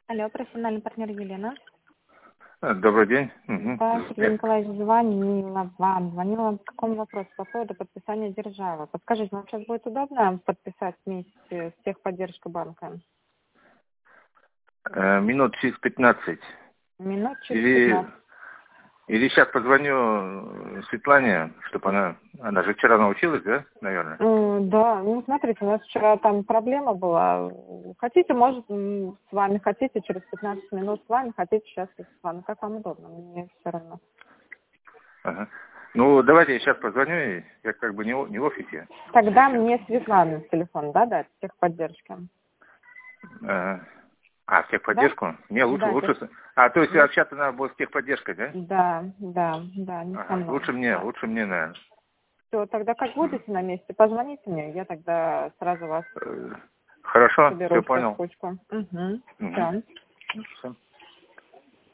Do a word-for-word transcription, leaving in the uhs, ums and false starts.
Алло, профессиональный партнер Елена. Добрый день. Угу. Да, Сергей Николаевич, звонила вам. Звонила вам по какому вопросу? По поводу подписания державы. Подскажите, вам сейчас будет удобно подписать вместе с техподдержкой банка? Э, минут через пятнадцать. Минут через Или, пятнадцать. или сейчас позвоню Светлане, чтобы она... Она же вчера научилась, да, наверное? М, Да, ну смотрите, у нас вчера там проблема была. Хотите, может, м, с вами, хотите, через пятнадцать минут с вами, хотите, сейчас с вами. Как вам удобно, мне все равно. Ага. Ну, давайте я сейчас позвоню ей. Я как бы не, в- не в офисе. Тогда Сейчас. мне Светлана телефон, да, дать, техподдержки. Ага. А, в Да? техподдержку? Не, лучше, Да, лучше... тех... с- А, то есть да, общаться надо будет с техподдержкой, да? да, да, да, не со Ага. мной. Лучше мне, лучше мне, наверное. Все, тогда как будете на месте, позвоните мне, я тогда сразу вас Э, Хорошо, соберу все все в понял. кучку. Угу. Угу. Все. Все.